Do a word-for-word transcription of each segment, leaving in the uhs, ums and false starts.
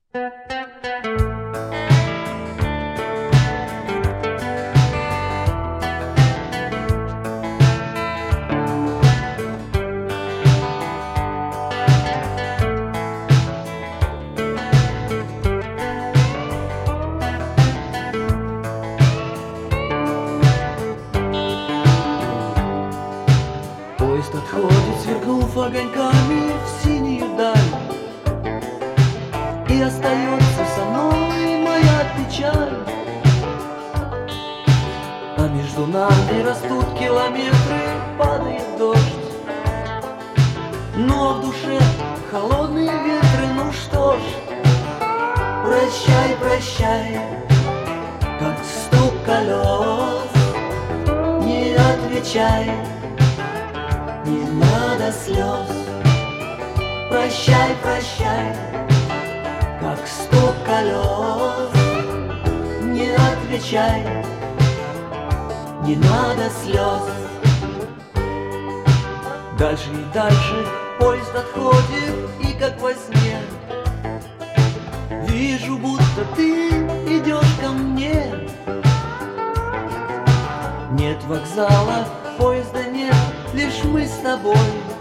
Поезд отходит, сверкнув огоньками в синюю даль, и остается со мной моя печаль. А между нами растут километры, падает дождь. Ну а в душе холодные ветры, ну что ж, прощай, прощай, как стук колес, не отвечай. Не надо слез, прощай, прощай, как стук колес, не отвечай, не надо слез. Дальше и дальше поезд отходит, и как во сне вижу, будто ты идешь ко мне. Нет вокзала, поезда нет, лишь мы с тобой.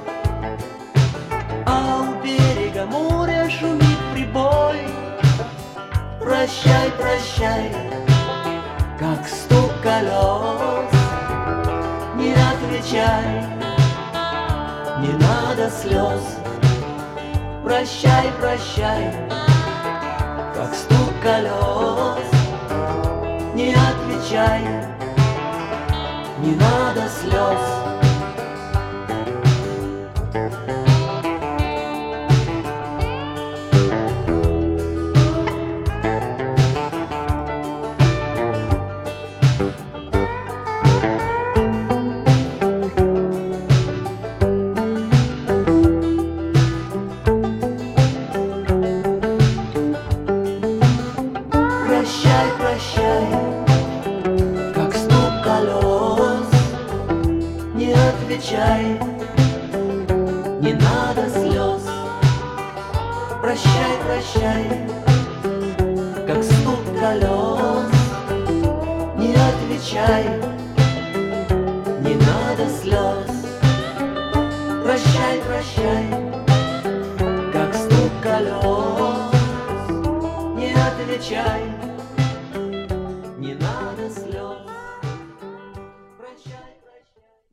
А у берега моря шумит прибой. Прощай, прощай, как стук колес, не отвечай, не надо слез. Прощай, прощай, как стук колес, не отвечай, не надо слез. Прощай, прощай, как стук колес, не отвечай, не надо слез. Прощай, прощай, как стук колес, не отвечай, не надо слез. Прощай, прощай, как стук колес, не отвечай.